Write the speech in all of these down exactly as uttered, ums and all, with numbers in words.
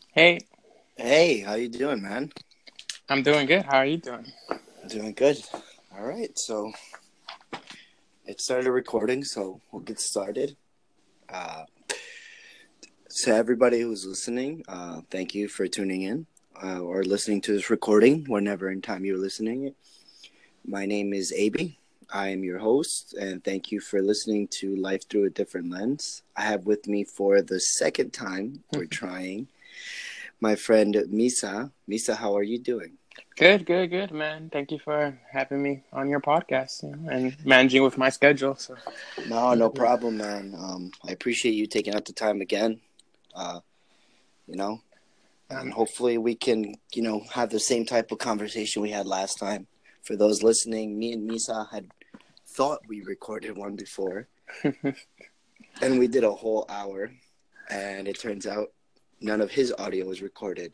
Hey, Hey, how you doing, man? I'm doing good. How are you doing? Doing good. All right, so it started recording, so we'll get started. Uh, to everybody who's listening, uh, thank you for tuning in uh, or listening to this recording whenever in time you're listening. My name is Abi. I am your host, and thank you for listening to Life Through a Different Lens. I have with me for the second time we're trying my friend Misa. Misa, how are you doing? Good, good, good, man. Thank you for having me on your podcast, you know, and managing with my schedule. So, No, no problem, man. Um, I appreciate you taking out the time again. Uh, you know, and um, hopefully we can, you know, have the same type of conversation we had last time. For those listening, me and Misa had thought we recorded one before, and we did a whole hour, and it turns out none of his audio was recorded.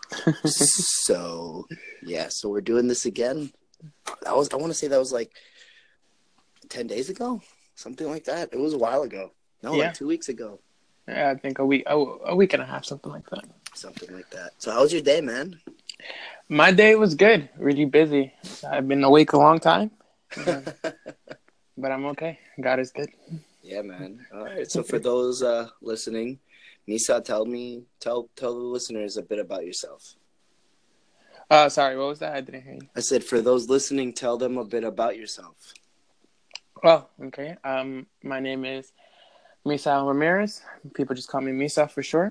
So, yeah, so we're doing this again. That was, I want to say that was like ten days ago, something like that. It was a while ago. No, like yeah, two weeks ago, yeah, I think a week, a, a week and a half, something like that. something like that. So, how was your day, man? My day was good. Really busy. I've been awake a long time, uh, but I'm okay. God is good. Yeah, man. All right. So for those uh, listening, Misa, tell me, tell tell the listeners a bit about yourself. Uh, sorry, what was that? I didn't hear you. I said, for those listening, tell them a bit about yourself. Well, okay. Um, my name is Misa Ramirez. People just call me Misa for short.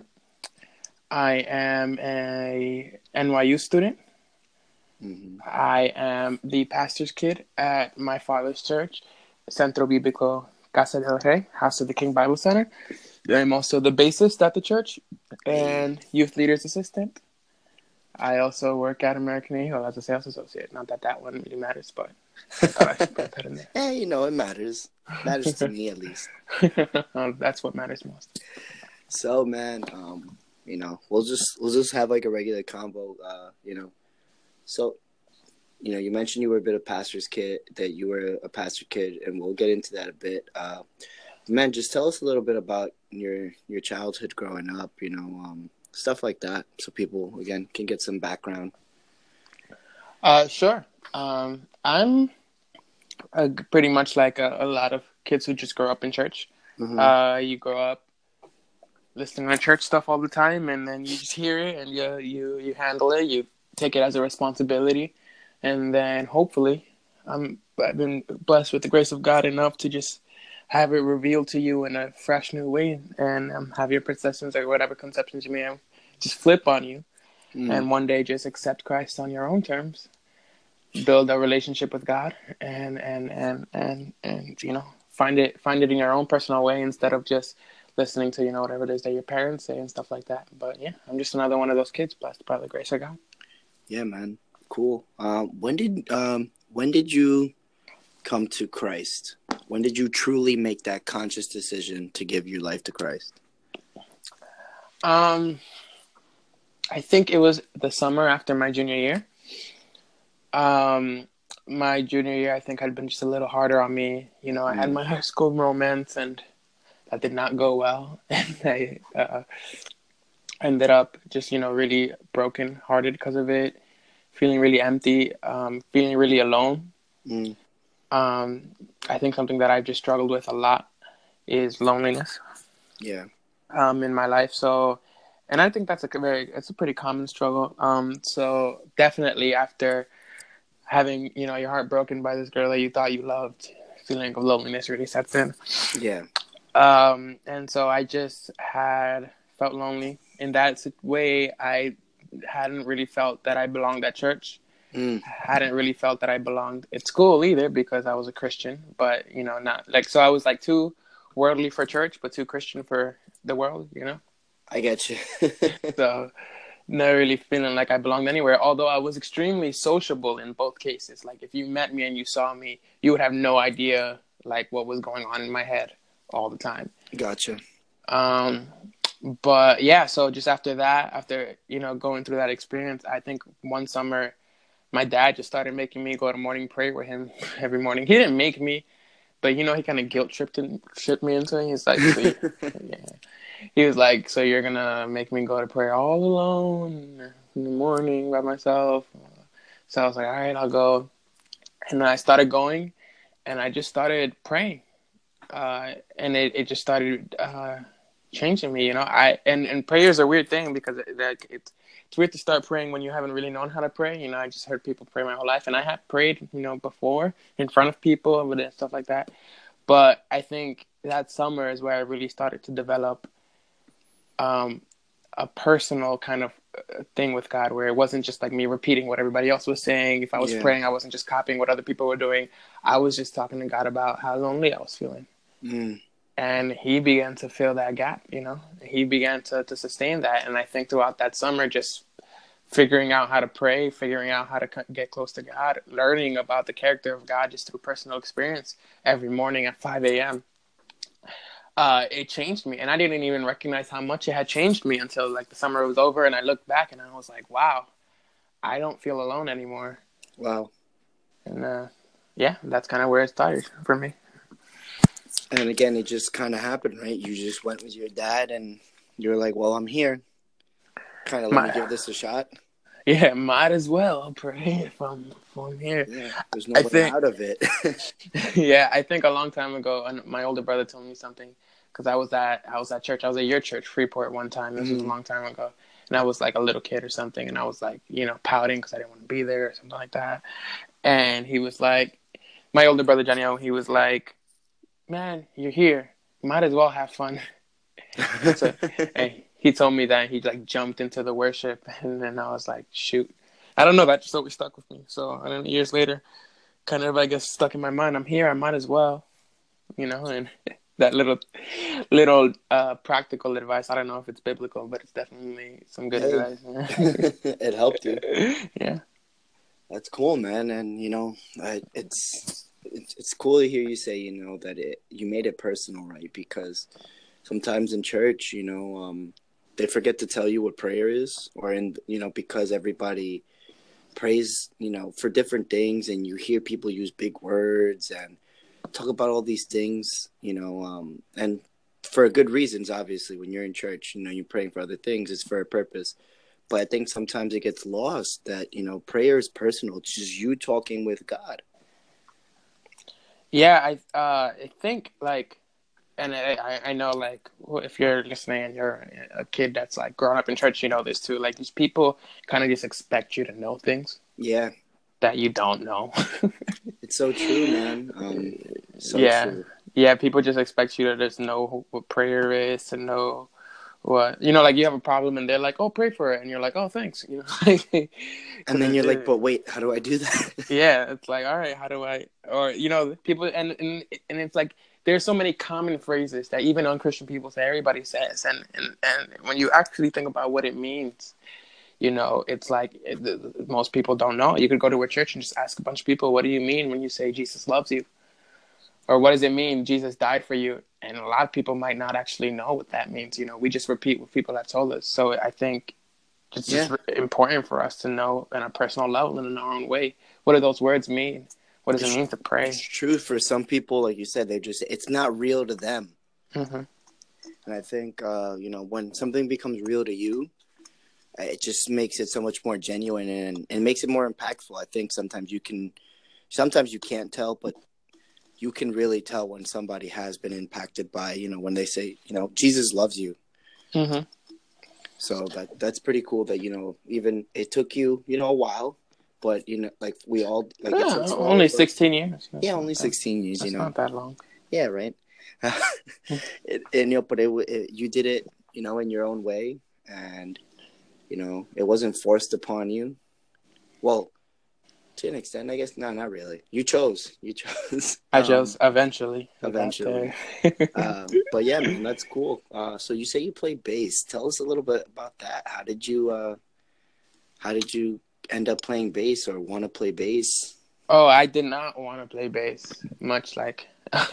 I am a N Y U student. Mm-hmm. I am the pastor's kid at my father's church, Centro Bíblico Casa del Rey, House of the King Bible Center. I'm also the bassist at the church Hey, and youth leader's assistant. I also work at American Eagle as a sales associate. Not that that one really matters, but I thought I should put that in hey, you know it matters. Matters to me at least. there. That's what matters most. So, man, um, you know, we'll just we'll just have like a regular convo. Uh, you know, so you know, you mentioned you were a bit of pastor's kid, that you were a pastor kid, and we'll get into that a bit. Uh, Man, just tell us a little bit about your your childhood growing up, you know, um, stuff like that, so people again can get some background. Uh, sure. Um, I'm uh, pretty much like a, a lot of kids who just grow up in church. Mm-hmm. Uh, you grow up listening to church stuff all the time, and then you just hear it and you you you handle it. You take it as a responsibility, and then hopefully, I'm I've been blessed with the grace of God enough to just have it revealed to you in a fresh new way, and um, have your perceptions or whatever conceptions you may have just flip on you, Mm. and one day just accept Christ on your own terms, build a relationship with God, and and and and and you know find it find it in your own personal way instead of just listening to you know whatever it is that your parents say and stuff like that. But yeah, I'm just another one of those kids blessed by the grace of God. Yeah, man, cool. Um, when did um, when did you come to Christ? When did you truly make that conscious decision to give your life to Christ? Um, I think it was the summer after my junior year. Um, my junior year, I think had been just a little harder on me. You know, I had Mm. my high school romance, and that did not go well, and I uh, ended up just you know really broken hearted because of it, feeling really empty, um, feeling really alone. Mm. Um, I think something that I've just struggled with a lot is loneliness Yeah. um, in my life. So, and I think that's a very, it's a pretty common struggle. Um, so definitely after having, you know, your heart broken by this girl that you thought you loved, feeling of loneliness really sets in. Yeah. Um, and so I just had felt lonely in that way. I hadn't really felt that I belonged at church. Mm. Hadn't really felt that I belonged at school either because I was a Christian, but you know, not like so I was like too worldly for church, but too Christian for the world, you know. I get you. So not really feeling like I belonged anywhere. Although I was extremely sociable in both cases. Like if you met me and you saw me, you would have no idea like what was going on in my head all the time. Gotcha. Um, but yeah, so just after that, after you know going through that experience, I think one summer my dad just started making me go to morning prayer with him every morning. He didn't make me, but you know, he kind of guilt tripped and tripped me into it. He's like, so you, yeah. he was like, so you're gonna make me go to prayer all alone in the morning by myself? So I was like, all right, I'll go. And then I started going, and I just started praying, uh, and it, it just started uh, changing me. You know, I and, and prayer is a weird thing because it, like it's it's weird to start praying when you haven't really known how to pray. You know, I just heard people pray my whole life, and I have prayed, you know, before in front of people and stuff like that. But I think that summer is where I really started to develop um, a personal kind of uh, thing with God, where it wasn't just like me repeating what everybody else was saying. If I was Yeah. praying, I wasn't just copying what other people were doing. I was just talking to God about how lonely I was feeling. Mm. And he began to fill that gap, you know, he began to, to sustain that. And I think throughout that summer, just figuring out how to pray, figuring out how to get close to God, learning about the character of God just through personal experience every morning at five a.m. Uh, it changed me. And I didn't even recognize how much it had changed me until like the summer was over and I looked back and I was like, wow, I don't feel alone anymore. Wow. And uh, yeah, that's kind of where it started for me. And again, it just kind of happened, right? You just went with your dad and you were like, well, I'm here. Kind of let My, me give this a shot. yeah, might as well pray if I'm, if I'm here. Yeah, there's no I way think, out of it. yeah, I think a long time ago, my older brother told me something because I was at I was at church. I was at your church, Freeport, one time. This was a Mm. long time ago, and I was like a little kid or something, and I was like, you know, pouting because I didn't want to be there or something like that. And he was like, my older brother Johnny O, he was like, man, you're here. You might as well have fun. And so, and he told me that he like jumped into the worship, and then I was like, shoot, I don't know. That just always stuck with me. So, and then years later, kind of I guess stuck in my mind. I'm here. I might as well, you know. And that little, little uh, practical advice. I don't know if it's biblical, but it's definitely some good Hey, advice. it helped you. Yeah, That's cool, man. And you know, I, it's, it's it's cool to hear you say, you know, that it you made it personal, right? Because sometimes in church, you know, um, they forget to tell you what prayer is, or in you know, because everybody prays, you know, for different things, and you hear people use big words and talk about all these things, you know, um, and for good reasons. Obviously, when you're in church, you know, you're praying for other things. It's for a purpose. But I think sometimes it gets lost that, you know, prayer is personal. It's just you talking with God. yeah. I uh, I think like. And I, I know, like, if you're listening and you're a kid that's, like, growing up in church, you know this, too. Like, these people kind of just expect you to know things Yeah. that you don't know. It's so true, man. Um, so Yeah. true. Yeah, people just expect you to just know what prayer is, to know what, you know, like, you have a problem and they're like, oh, pray for it. And you're like, oh, thanks. You know, And because then it, you're like, it, but wait, how do I do that? yeah, it's like, all right, how do I, or, you know, people, and, and, and it's like, there's so many common phrases that even unchristian people say, everybody says. And, and, and when you actually think about what it means, you know, it's like it, most people don't know. You could go to a church and just ask a bunch of people, what do you mean when you say Jesus loves you? Or what does it mean Jesus died for you? And a lot of people might not actually know what that means. You know, we just repeat what people have told us. So I think it's just Yeah. important for us to know on a personal level and in our own way, what do those words mean? What does it It's, mean to it's pray? true for some people, like you said, they just, it's not real to them. Mm-hmm. And I think, uh, you know, when something becomes real to you, it just makes it so much more genuine and, and makes it more impactful. I think sometimes you can, sometimes you can't tell, but you can really tell when somebody has been impacted by, you know, when they say, you know, Jesus loves you. Mm-hmm. So that that's pretty cool that, you know, even it took you, you know, a while, but, you know, like we all, like it's Yeah, a small only approach. sixteen years. Yeah, That's not only that, sixteen years, you that's know. not that long. Yeah, right. it, and, you know, but it, it, you did it, you know, in your own way. And, you know, it wasn't forced upon you. Well, to an extent, I guess. No, not really. You chose. You chose. I Um, just eventually we got eventually. there. Um, but yeah, man, that's cool. Uh, so you say you play bass. Tell us a little bit about that. How did you uh, how did you end up playing bass or want to play bass? Oh, I did not want to play bass, much like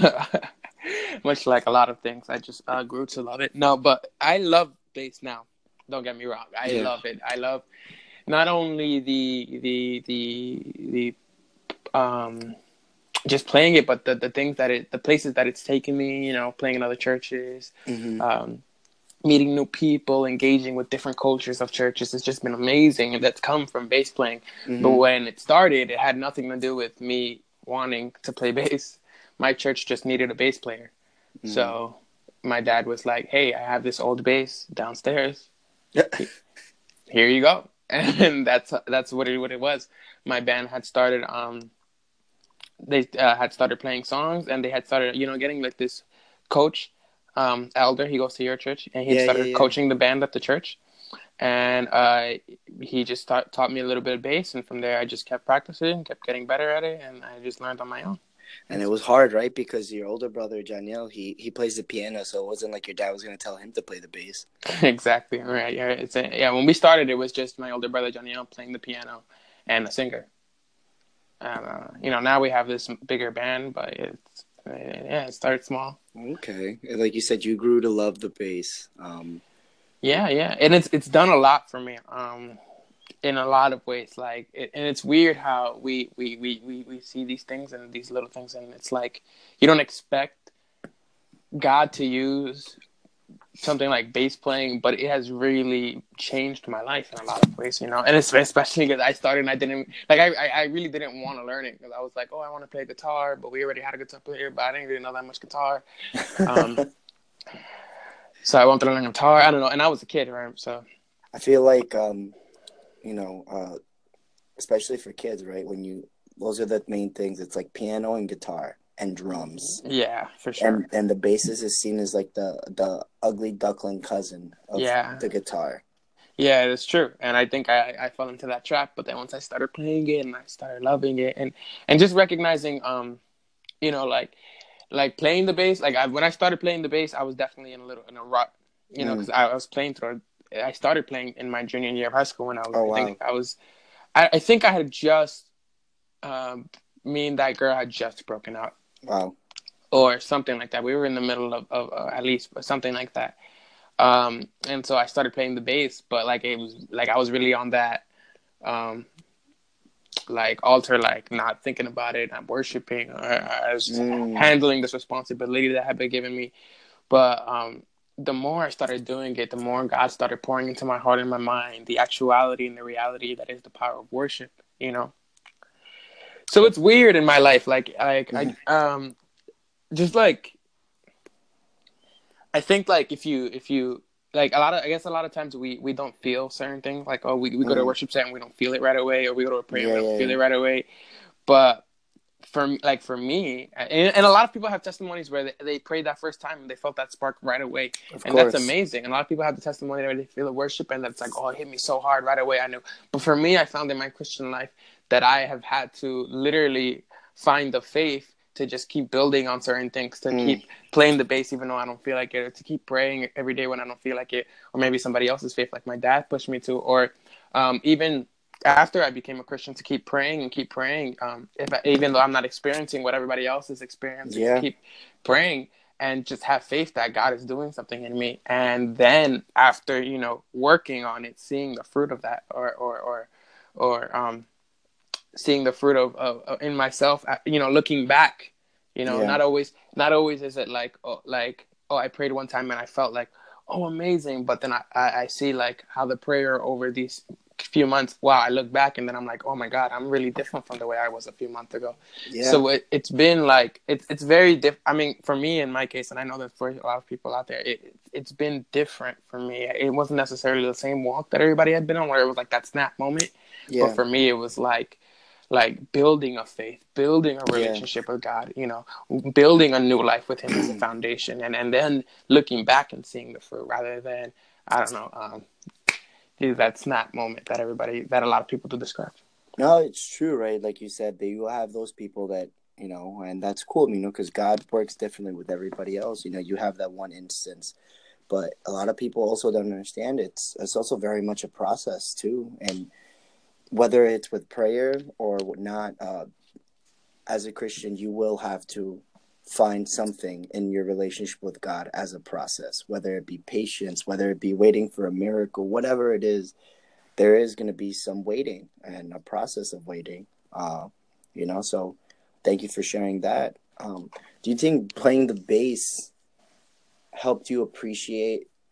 much like a lot of things. I just uh, grew to love it. No, but I love bass now. Don't get me wrong. I Yeah. love it. I love not only the the the the um just playing it, but the the things that it the places that it's taken me. You know, playing in other churches, Mm-hmm. um, meeting new people, engaging with different cultures of churches. It's just been amazing, and that's come from bass playing. But Mm-hmm. when it started, it had nothing to do with me wanting to play bass. My church just needed a bass player. Mm-hmm. So my dad was like, hey, I have this old bass downstairs. Yeah. Here you go. And that's that's what it, what it was. My band had started um they uh, had started playing songs, and they had started, you know, getting like this coach, um, elder. He goes to your church, and he had Yeah, yeah, started yeah. coaching the band at the church. And uh, he just taught, taught me a little bit of bass, and from there I just kept practicing, kept getting better at it, and I just learned on my own. And it was hard, right? Because your older brother, Janiel, he, he plays the piano, so it wasn't like your dad was going to tell him to play the bass. Exactly right. Yeah, it's a, yeah. When we started, it was just my older brother Janiel playing the piano and a singer. And uh, you know, now we have this bigger band, but it's yeah, it started small. Okay. Like you said, you grew to love the bass. Um, Yeah, yeah, and it's it's done a lot for me. Um, in a lot of ways, like, it, and it's weird how we we, we, we we see these things and these little things, and it's like you don't expect God to use something like bass playing, but it has really changed my life in a lot of ways, you know. And it's especially because I started and I didn't like I I really didn't want to learn it, because I was like, oh, I want to play guitar, but we already had a guitar player, but I didn't really know that much guitar. Um, so I wanted to learn guitar. I don't know, and I was a kid, right? So I feel like, um, you know, uh, especially for kids, right? When you, those are the main things. It's like piano and guitar and drums. yeah, for And sure. and the bassist is seen as like the the ugly duckling cousin of Yeah. the guitar. Yeah, it's true, and I think I, I fell into that trap. But then once I started playing it, and I started loving it, and and just recognizing, um, you know, like like playing the bass. Like I, when I started playing the bass, I was definitely in a little in a rut, you know, Mm. because I, I was playing through. I started playing in my junior year of high school when I was. Oh I think wow. I was. I, I think I had just. Um, Me and that girl had just broken up, Wow. or something like that. We were in the middle of, of uh, at least something like that. Um, and so I started playing the bass, but like it was like I was really on that. Um, like altar, like not thinking about it, not worshiping. I, I was just Mm. handling this responsibility that had been given me. But um, the more I started doing it, the more God started pouring into my heart and my mind the actuality and the reality that is the power of worship. You know, so it's weird in my life. Like, like I Mm-hmm. um, just like I think like if you if you like a lot of I guess a lot of times we we don't feel certain things, like, oh, we, we go to a Mm. worship set and we don't feel it right away, or we go to a prayer and Yeah, we don't yeah, feel yeah. it right away. But for like for me, and, and a lot of people have testimonies where they, they prayed that first time and they felt that spark right away, Of and that's course. amazing. And a lot of people have the testimony where they feel the worship and that's like, oh, it hit me so hard right away. I knew. But for me, I found in my Christian life that I have had to literally find the faith to just keep building on certain things, to Mm. keep playing the bass even though I don't feel like it, or to keep praying every day when I don't feel like it, or maybe somebody else's faith, like my dad pushed me to, or um, even after I became a Christian, to keep praying and keep praying. Um, if I, even though I'm not experiencing what everybody else is experiencing, to Yeah. keep praying and just have faith that God is doing something in me. And then after, you know, working on it, seeing the fruit of that, or or or or um, seeing the fruit of, of, of in myself, uh, you know, looking back, you know, Yeah. not always not always is it like, oh, like, oh, I prayed one time and I felt like, oh, amazing, but then I, I, I see like how the prayer over these few months, wow, I look back and then I'm like, oh my God, I'm really different from the way I was a few months ago. Yeah. So it, it's been like it's it's very diff I mean, for me in my case, and I know that for a lot of people out there, it, it's been different for me. It wasn't necessarily the same walk that everybody had been on, where it was like that snap moment, but Yeah. for me it was like like building a faith, building a Yeah. relationship with God, you know, building a new life with Him as a foundation, and, and then looking back and seeing the fruit, rather than, I don't know, um, that snap moment that everybody, that a lot of people do describe. No, it's true, right? Like you said, that you have those people that, you know, and that's cool, you know, because God works differently with everybody else. You know, you have that one instance, but a lot of people also don't understand it's it's also very much a process too, and whether it's with prayer or not, uh, as a Christian, you will have to find something in your relationship with God as a process, whether it be patience, whether it be waiting for a miracle, whatever it is, there is going to be some waiting and a process of waiting. Uh, you know, so thank you for sharing that. Um, do you think playing the bass helped you appreciate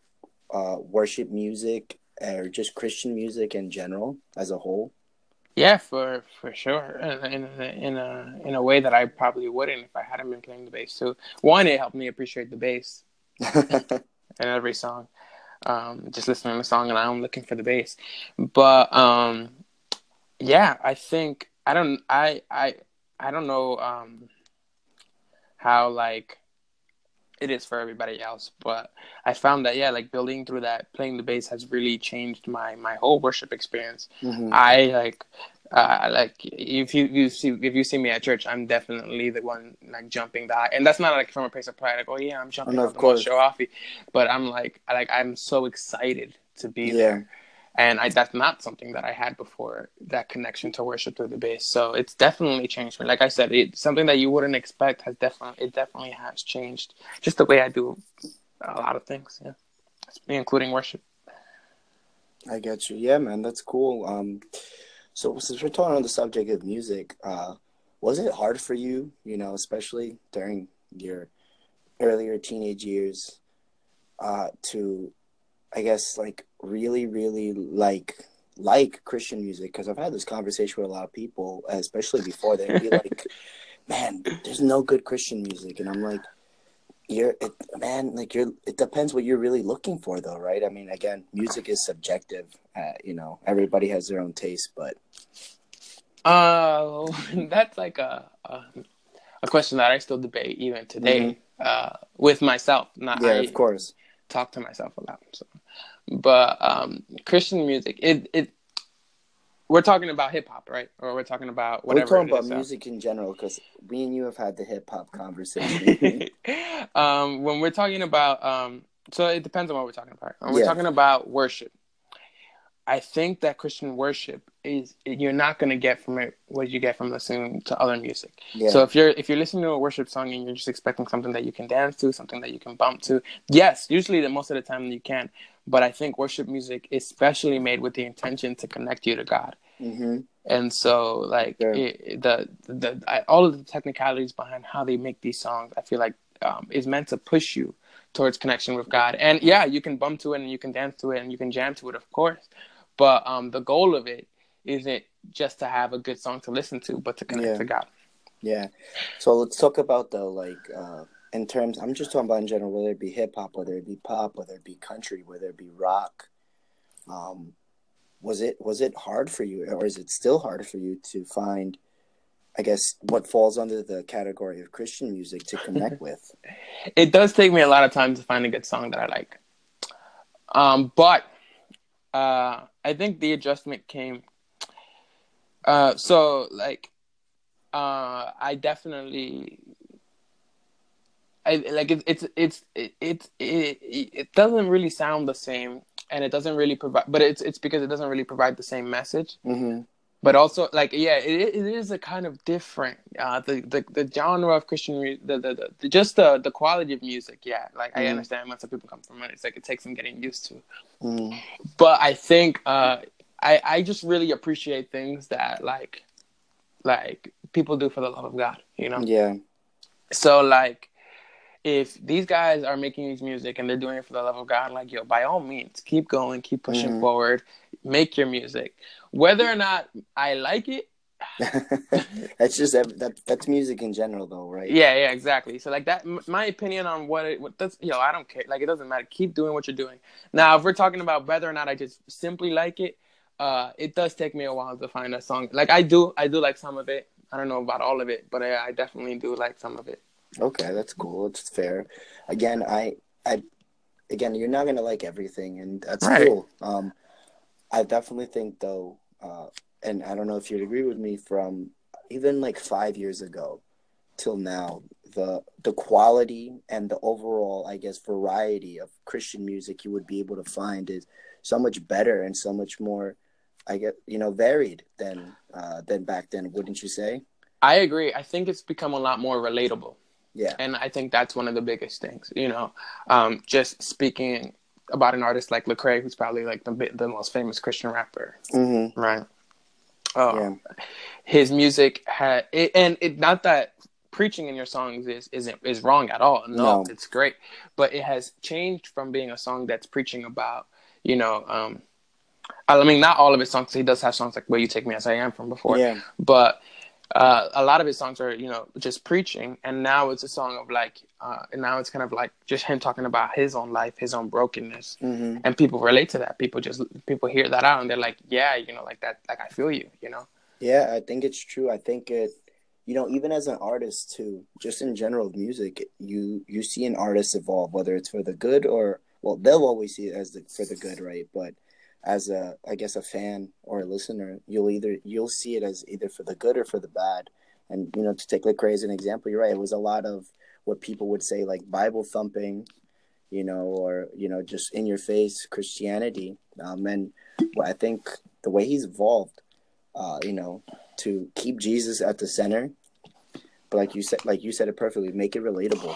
uh, worship music or just Christian music in general as a whole? Yeah, for for sure. In, in, in a in a way that I probably wouldn't if I hadn't been playing the bass too. One, it helped me appreciate the bass in every song. Um, just listening to the song and I'm looking for the bass. But um, yeah, I think I don't I I I don't know um, how like it is for everybody else, but I found that yeah, like building through that, playing the bass has really changed my my whole worship experience. Mm-hmm. I like uh like if you, you see if you see me at church, I'm definitely the one like jumping the high, and that's not like from a place of pride, like oh yeah, I'm Oh, jumping no, on of the most course. show offy, but I'm like I like I'm so excited to be Yeah. there. And I, that's not something that I had before, that connection to worship through the bass. So it's definitely changed me. Like I said, it's something that you wouldn't expect has definitely, it definitely has changed just the way I do a lot of things, yeah, including worship. I get you. Yeah, man, that's cool. Um, so since we're talking on the subject of music, uh, was it hard for you, you know, especially during your earlier teenage years, uh, to, I guess, like really, really like like Christian music? Because I've had this conversation with a lot of people, especially before. They'd be like, "Man, there's no good Christian music," and I'm like, "You're, it, man, like you're. It depends what you're really looking for, though, right? I mean, again, music is subjective. Uh, you know, everybody has their own taste, but Uh, that's like a, a a question that I still debate even mm-hmm. today uh, with myself. Not Yeah, of I course, talk to myself a lot. So. But um, Christian music, it it we're talking about hip hop, right? Or we're talking about we're whatever talking it about is. Uh, music in general because me and you have had the hip hop conversation. um, when we're talking about, um, so it depends on what we're talking about. When we're Yeah. talking about worship, I think that Christian worship is you're not going to get from it what you get from listening to other music. Yeah. So if you're if you're listening to a worship song and you're just expecting something that you can dance to, something that you can bump to, yes, usually the most of the time you can. But I think worship music is specially made with the intention to connect you to God. Mm-hmm. And so, like Sure. it, the the I, all of the technicalities behind how they make these songs, I feel like um, is meant to push you towards connection with God. And yeah, you can bump to it and you can dance to it and you can jam to it, of course. But um, the goal of it isn't just to have a good song to listen to, but to connect Yeah. to God. Yeah. So let's talk about the like uh in terms I'm just talking about in general, whether it be hip hop, whether it be pop, whether it be country, whether it be rock. Um was it was it hard for you or is it still hard for you to find I guess what falls under the category of Christian music to connect with? It does take me a lot of time to find a good song that I like. Um, but uh, I think the adjustment came. Uh, so like, uh, I definitely I like it, it's it's it, it it it doesn't really sound the same, and it doesn't really provide. But it's it's because it doesn't really provide the same message. Mm-hmm. But also, like, yeah, it, it is a kind of different. Uh, the, the the genre of Christian music, the, the the just the the quality of music. Yeah, like I Mm-hmm. understand when some people come from it, it's like it takes some getting used to. Mm-hmm. But I think uh, I I just really appreciate things that like like people do for the love of God. You know. Yeah. So like if these guys are making these music and they're doing it for the love of God, like, yo, by all means, keep going, keep pushing Mm-hmm. forward, make your music. Whether or not I like it, That's just that that's music in general though, right? yeah, yeah, exactly. So, like, that, my opinion on what it, what that's, yo, I don't care. Like, it doesn't matter. Keep doing what you're doing. Now, if we're talking about whether or not I just simply like it, uh, it does take me a while to find a song. Like, I do, I do like some of it. I don't know about all of it, but I, I definitely do like some of it. Okay, that's cool. It's fair. Again, I I again, you're not gonna like everything, and that's Right. cool. Um, I definitely think though, uh, and I don't know if you'd agree with me, from even like five years ago till now, the the quality and the overall, I guess, variety of Christian music you would be able to find is so much better and so much more, I get, you know, varied than uh, than back then. Wouldn't you say? I agree. I think it's become a lot more relatable. Yeah. And I think that's one of the biggest things, you know, um, just speaking about an artist like Lecrae, who's probably like the the most famous Christian rapper, Mm-hmm. right? Uh, Yeah. his music had, it, and it not that preaching in your songs is isn't is wrong at all. No, No. it's great, but it has changed from being a song that's preaching about, you know, um, I mean, not all of his songs. He does have songs like "Will You Take Me As I Am" from before, Yeah. but uh, a lot of his songs are, you know, just preaching. And now it's a song of like, uh, and now it's kind of like just him talking about his own life, his own brokenness, Mm-hmm. and people relate to that. People just people hear that out and they're like, yeah, you know, like that, like I feel you, you know. Yeah, I think it's true. I think it, you know, even as an artist too, just in general of music, you you see an artist evolve, whether it's for the good or, well, they'll always see it as the for the good, right? But as a, I guess, a fan or a listener, you'll either you'll see it as either for the good or for the bad. And you know, to take Lecrae as an example, you're right. It was a lot of what people would say like Bible thumping, you know, or you know, just in your face Christianity. Um, and well, I think the way he's evolved, uh, you know, to keep Jesus at the center, but like you said, like you said it perfectly, make it relatable.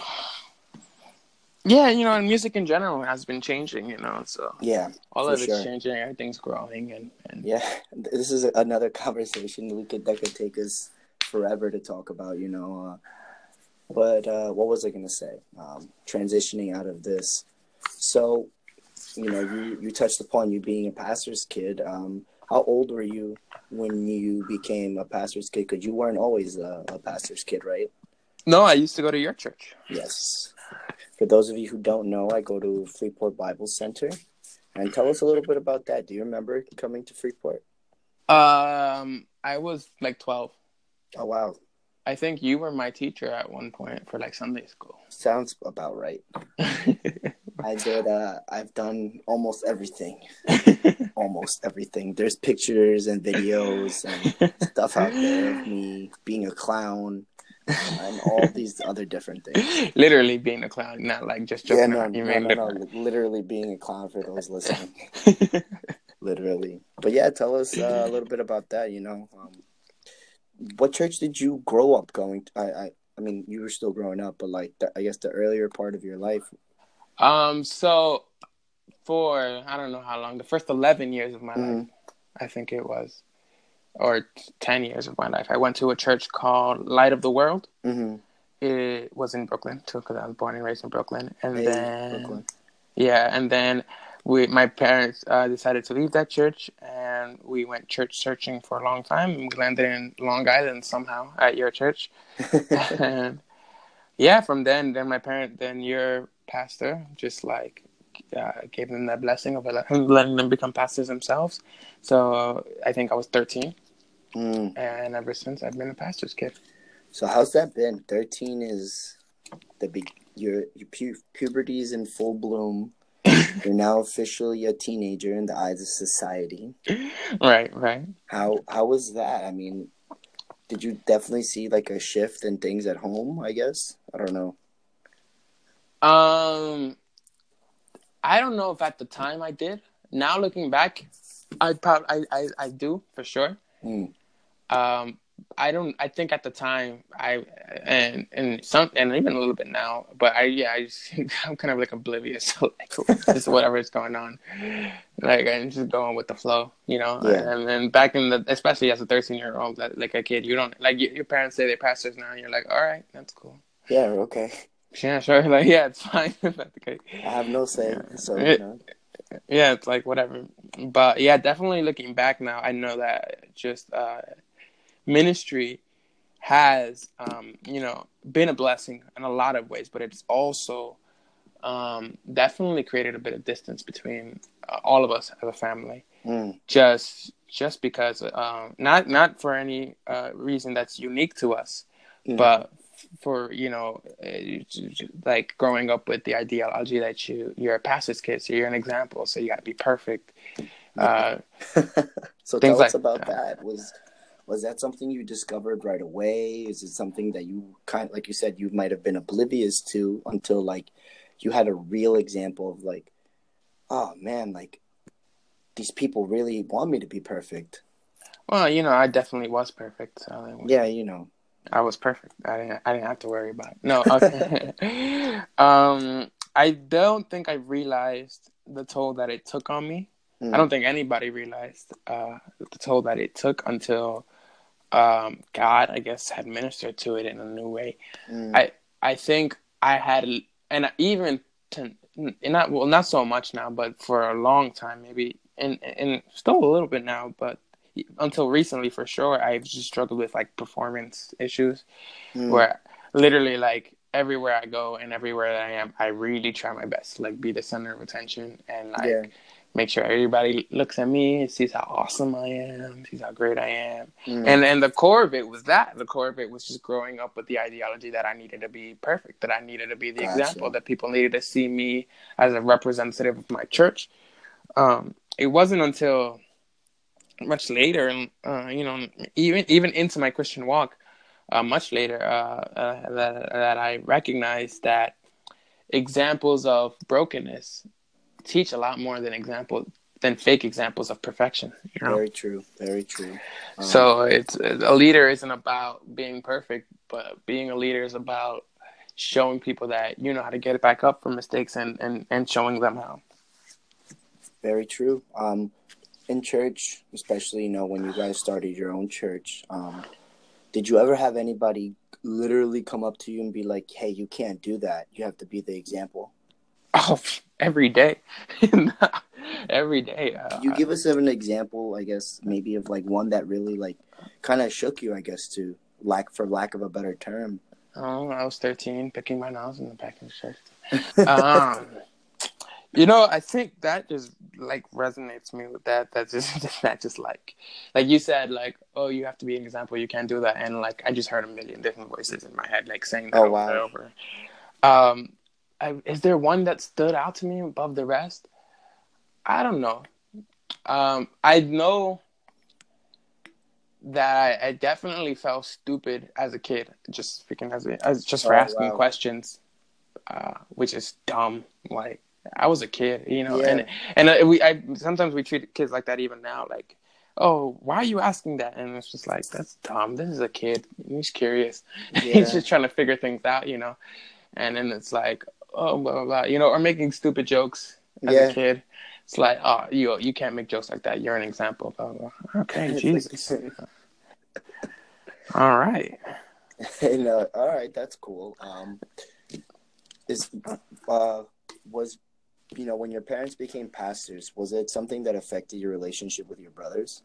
Yeah, you know, and music in general has been changing, you know, so Yeah, all for of it's sure. changing, everything's growing, and, and Yeah, this is another conversation we could that could take us forever to talk about, you know. Uh, but uh, what was I gonna say? Um, transitioning out of this, so you know, you you touched upon you being a pastor's kid. Um, how old were you when you became a pastor's kid? Because you weren't always a, a pastor's kid, right? no, I used to go to your church. Yes. For those of you who don't know, I go to Freeport Bible Center. And tell us a little bit about that. Do you remember coming to Freeport? Um, I was like twelve. Oh, wow. I think you were my teacher at one point for like Sunday school. Sounds about right. I did, uh, I've done almost everything. Almost everything. There's pictures and videos and stuff out there of me being a clown and all these other different things. Literally being a clown, not like just Yeah, joking no, around. You no, mean no, no. literally. Literally being a clown for those listening. Literally. But yeah, tell us uh, a little bit about that, you know. Um, what church did you grow up going to? I, I, I mean, you were still growing up, but like, the, I guess the earlier part of your life. Um, so for I don't know how long, the first eleven years of my life, Mm-hmm. I think it was, or ten years of my life, I went to a church called Light of the World. Mm-hmm. It was in Brooklyn, too, because I was born and raised in Brooklyn. And Hey, then, Brooklyn. yeah, and then we, my parents uh, decided to leave that church, and we went church searching for a long time. And we landed in Long Island somehow at your church. And yeah, from then, then my parent, then your pastor, just like uh, gave them that blessing of letting them become pastors themselves. So I think I was thirteen, Mm. and ever since I've been a pastor's kid. So how's that been? Thirteen is the big. Your your pu- puberty is in full bloom. You're now officially a teenager in the eyes of society. Right, right. How how was that? I mean, did you definitely see like a shift in things at home? I guess I don't know. Um, I don't know if at the time I did. Now looking back, I probably I, I, I do for sure. Mm. Um, I don't. I think at the time I and and some and even a little bit now, but I yeah I just, I'm kind of like oblivious to like just whatever is going on, like I'm just going with the flow, you know. Yeah. And then back in the especially as a thirteen year old, like a kid, you don't like your parents say they're pastors now, and you're like, all right, that's cool. Yeah. Okay. Yeah, sure. Like yeah, it's fine. That's okay. I have no say, Yeah. so you It, know. yeah, it's like whatever. But yeah, definitely looking back now, I know that just uh, ministry has, um, you know, been a blessing in a lot of ways, but it's also um, definitely created a bit of distance between uh, all of us as a family. Mm. Just, just because, um, not not for any uh, reason that's unique to us, Mm. but for you know, like growing up with the ideology that you you're a pastor's kid, so you're an example, so you got to be perfect. Yeah. Uh, So things tell us like about that. that. Was was that something you discovered right away? Is it something that you kind like you said you might have been oblivious to until like you had a real example of like, oh man, like these people really want me to be perfect. Well, you know, I definitely was perfect. So Yeah, you know. I was perfect. I didn't. I didn't have to worry about it. No. Okay. um, I don't think I realized the toll that it took on me. I Mm. don't think anybody realized uh, the toll that it took until um, God, I guess, had ministered to it in a new way. Mm. I I think I had, and even to, not well, not so much now, but for a long time, maybe, and and still a little bit now, but until recently, for sure, I've just struggled with like performance issues, Mm. where literally like everywhere I go and everywhere that I am, I really try my best to like be the center of attention and Yeah. like make sure everybody looks at me, sees how awesome I am, sees how great I am. Mm. And and the core of it was that. The core of it was just growing up with the ideology that I needed to be perfect, that I needed to be the example, Gotcha. that people needed to see me as a representative of my church. Um, it wasn't until much later, and uh, you know, even even into my Christian walk, uh, much later, uh, uh, that that I recognized that examples of brokenness teach a lot more than example than fake examples of perfection. You know, Very true. Very true. Um, so it's a leader isn't about being perfect, but being a leader is about showing people that you know how to get it back up from mistakes and and and showing them how. very true. Um, in church, especially, you know, when you guys started your own church, um, did you ever have anybody literally come up to you and be like, "Hey, you can't do that. You have to be the example"? Oh, every day, every day. Can you Uh, give us an example, I guess, maybe of like one that really like kind of shook you, I guess, to lack for lack of a better term? oh, I was thirteen, picking my nose in the back of the shirt. Um, you know, I think that just like resonates me with that. That just that just like, like you said, like, oh, you have to be an example. You can't do that, and like I just heard a million different voices in my head, like saying that Oh over and wow. over. Um, I, is there one that stood out to me above the rest? I don't know. Um, I know that I, I definitely felt stupid as a kid, just speaking as a, as just for Oh asking wow. questions, uh, which is dumb. Like I was a kid, you know, and Yeah. and uh, we I sometimes we treat kids like that even now, like, oh, why are you asking that? And it's just like that's dumb. This is a kid. He's curious. He's Yeah. just trying to figure things out, you know. And then it's like, oh, blah blah blah, you know, or making stupid jokes as a Yeah. kid. It's like, oh, you you can't make jokes like that. You're an example. Blah blah. Okay, It's like, Jesus. All right. hey, no, all right, that's cool. Um, is uh was you know when your parents became pastors, was it something that affected your relationship with your brothers?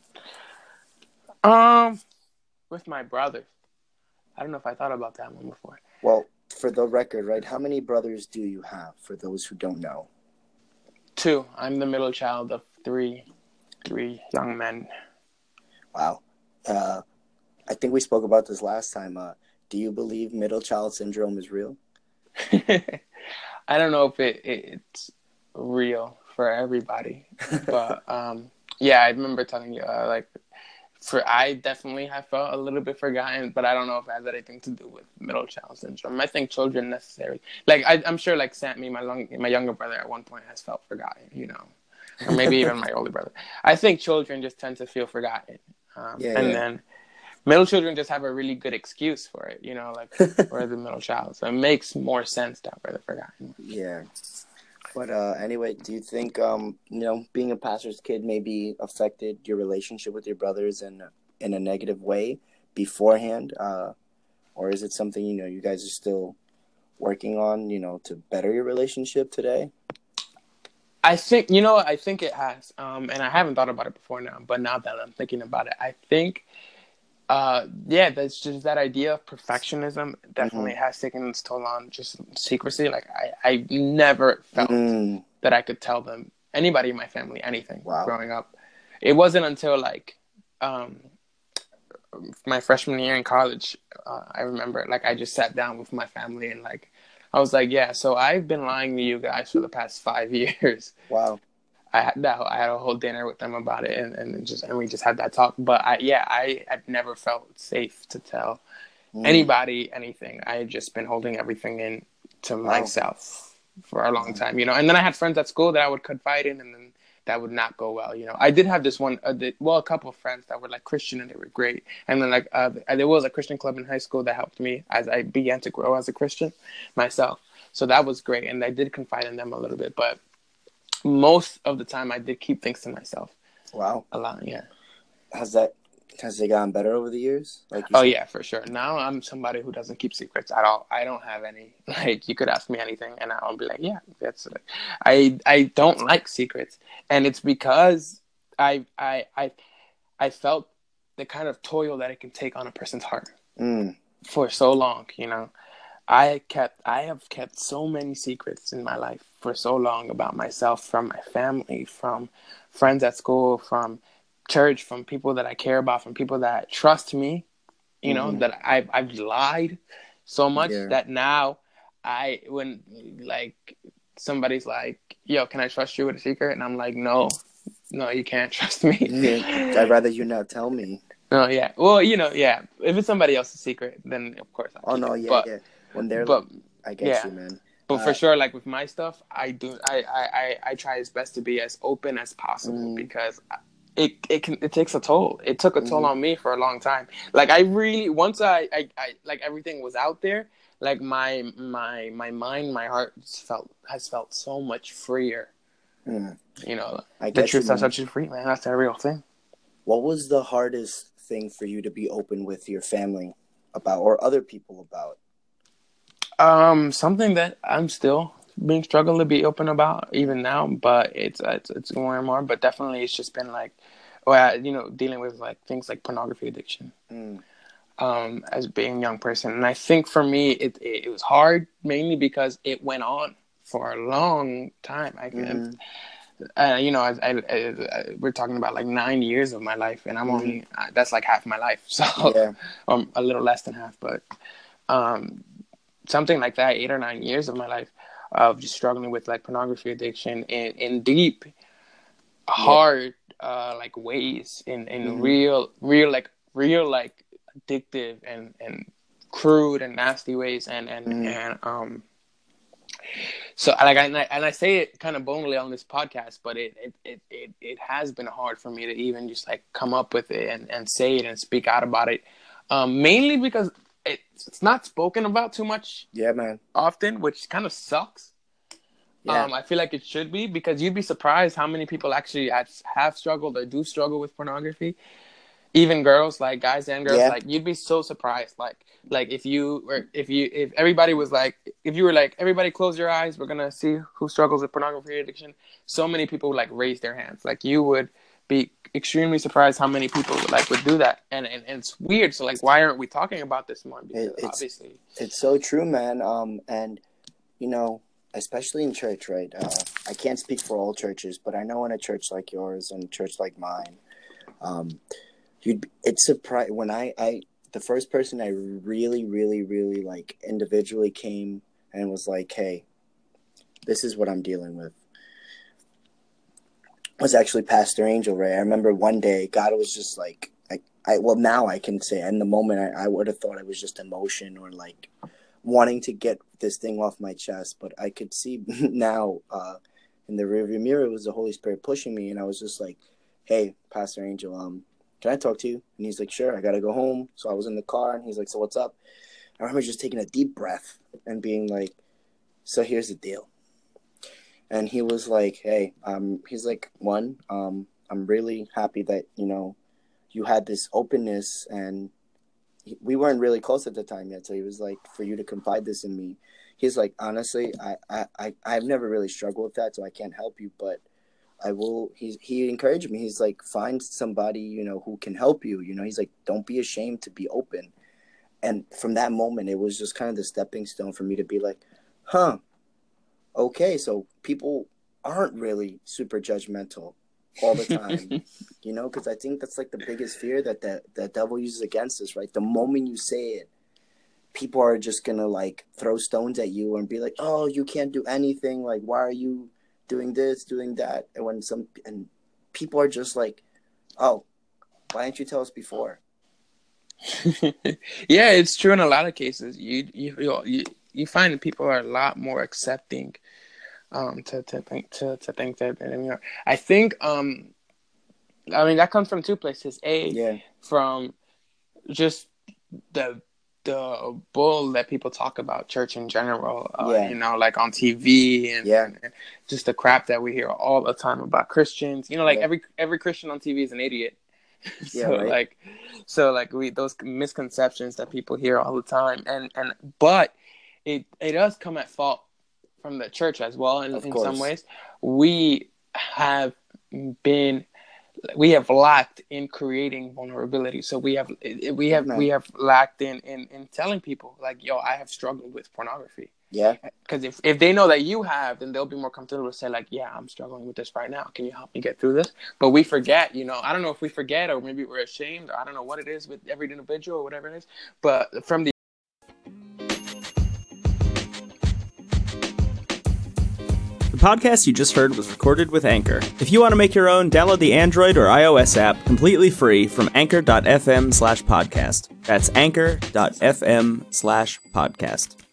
Um, with my brother. I don't know if I thought about that one before. Well, for the record, right? How many brothers do you have? For those who don't know. Two. I'm the middle child of three, three young men. Wow. Uh, I think we spoke about this last time. Uh, do you believe middle child syndrome is real? I don't know if it, it it's real for everybody, but um, yeah, I remember telling you uh, like for I definitely have felt a little bit forgotten, but I don't know if it has anything to do with middle child syndrome. I think children necessarily, like I, I'm sure, like Sammy, my long, my younger brother, at one point has felt forgotten, you know, or maybe even my older brother. I think children just tend to feel forgotten, um, Yeah, and yeah. then middle children just have a really good excuse for it, you know, like we're the middle child, so it makes more sense that we're the forgotten. Yeah. But uh, anyway, do you think um, you know being a pastor's kid maybe affected your relationship with your brothers in in a negative way beforehand, uh, or is it something you know you guys are still working on, you know, to better your relationship today? I think you know, I think it has, um, and I haven't thought about it before now, but now that I'm thinking about it, I think Uh, yeah, that's just that idea of perfectionism Mm-hmm. definitely has taken its toll on just secrecy. Like I, I never felt Mm. that I could tell them anybody in my family anything Wow. growing up. It wasn't until like um, my freshman year in college, uh, I remember like I just sat down with my family and like I was like, yeah, so I've been lying to you guys for the past five years. Wow. I had that. I had a whole dinner with them about it, and, and just and we just had that talk. But I, yeah, I had never felt safe to tell Mm. anybody anything. I had just been holding everything in to Wow. myself for a long Wow. time, you know. And then I had friends at school that I would confide in, and then that would not go well, you know. I did have this one, uh, the, well, a couple of friends that were like Christian and they were great. And then like uh, there was a Christian club in high school that helped me as I began to grow as a Christian myself. So that was great, and I did confide in them a little bit, but most of the time I did keep things to myself Wow. a lot. Yeah. Has that Has it gotten better over the years? Like you Oh said. yeah, for sure. Now I'm somebody who doesn't keep secrets at all. I don't have any. Like you could ask me anything, and I'll be like, yeah, that's. It. I I don't like secrets, and it's because I I I I felt the kind of toil that it can take on a person's heart Mm. for so long. You know, I kept I have kept so many secrets in my life for so long about myself, from my family, from friends at school, from church, from people that I care about, from people that trust me. You know, Mm-hmm. that I've I've lied so much Yeah. that now I when like somebody's like, "Yo, can I trust you with a secret?" And I'm like, "No, no, you can't trust me." Yeah. I'd rather you not tell me. No, yeah. Well, you know, yeah. If it's somebody else's secret, then of course I'll Oh keep no, it. yeah, But yeah. When they're, but I get yeah. you, man. But for Uh, sure, like with my stuff, I do I I I, I try as best to be as open as possible mm-hmm. because it it can it takes a toll. It took a toll Mm-hmm. on me for a long time. Like I really once I, I, I like everything was out there, like my my my mind, my heart felt has felt so much freer. Mm. You know, I the get you, truth sets man. such you free, man. That's a real thing. What was the hardest thing for you to be open with your family about, or other people about? Um, something that I'm still being struggled to be open about even now, but it's it's it's more and more. But definitely, it's just been like, well, you know, dealing with like things like pornography addiction. Mm. Um, as being a young person, and I think for me, it it, it was hard mainly because it went on for a long time. I can, Mm-hmm. uh, you know, I, I, I, we're talking about like nine years of my life, and I'm Mm-hmm. only uh, that's like half my life, so Yeah. um, a little less than half, but um. something like that, eight or nine years of my life of just struggling with like pornography addiction in, in deep, Yeah. hard, uh, like ways, in, in Mm-hmm. real, real, like real, like addictive and, and crude and nasty ways. And, and, Mm-hmm. and, um, so like, I, and I, and I say it kind of bonely on this podcast, but it, it, it, it, it has been hard for me to even just like come up with it and, and say it and speak out about it. Um, mainly because it's, it's not spoken about too much Yeah, man. often, which kind of sucks. Yeah. Um, I feel like it should be, because you'd be surprised how many people actually have struggled or do struggle with pornography. Even girls, like guys and girls, Yeah. like you'd be so surprised. Like, like if you were, if you, if everybody was like, if you were like, everybody close your eyes, we're gonna see who struggles with pornography addiction. So many people would like raise their hands. Like you would be extremely surprised how many people like would do that. And, and and it's weird. So like, why aren't we talking about this more? It, Because it's obviously, it's so true, man. Um, and you know, especially in church, right? Uh, I can't speak for all churches, but I know in a church like yours and a church like mine, um, you'd it's surprised when I, I the first person I really, really, really like individually came and was like, "Hey, this is what I'm dealing with," was actually Pastor Angel Ray. I remember one day God was just like, I, I well now I can say in the moment I, I would have thought it was just emotion or like wanting to get this thing off my chest, but I could see now uh, in the rearview mirror it was the Holy Spirit pushing me, and I was just like, "Hey, Pastor Angel, um, can I talk to you?" And he's like, "Sure." I gotta go home, so I was in the car, and he's like, "So what's up?" I remember just taking a deep breath and being like, "So here's the deal." And he was like, "Hey, um, he's like, one, um, I'm really happy that you know you had this openness and we weren't really close at the time yet, so he was like, for you to confide this in me, he's like, honestly, I, I, I I've never really struggled with that, so I can't help you, but I will. He's he encouraged me. He's like, find somebody you know who can help you. You know, he's like, don't be ashamed to be open. And from that moment, it was just kind of the stepping stone for me to be like, huh, okay, so people aren't really super judgmental all the time. You know, because I think that's like the biggest fear that the, the devil uses against us, right? The moment you say it, people are just gonna like throw stones at you and be like, "Oh, you can't do anything. Like, why are you doing this, doing that?" And when some and people are just like, "Oh, why didn't you tell us before?" yeah, it's true in a lot of cases. You you you you find that people are a lot more accepting, um, to to think to, to think that. And, you know, I think um, I mean that comes from two places. A, Yeah, from just the the bull that people talk about church in general. Uh, yeah, you know, like on T V, and, yeah, and, and just the crap that we hear all the time about Christians. You know, like yeah, every every Christian on T V is an idiot. Yeah, so right. like, so like we those misconceptions that people hear all the time, and and but it it does come at fault from the church as well. In, Of in some course. ways, we have been we have lacked in creating vulnerability. So we have we have we Amen. have lacked in in, in telling people like, yo, I have struggled with pornography. Yeah. Because if, if they know that you have, then they'll be more comfortable to say like, yeah, I'm struggling with this right now. Can you help me get through this? But we forget, you know, I don't know if we forget or maybe we're ashamed, or I don't know what it is with every individual or whatever it is. But from the The podcast you just heard was recorded with Anchor. If you want to make your own, download the Android or iOS app completely free from anchor.fm slash podcast. That's anchor.fm slash podcast.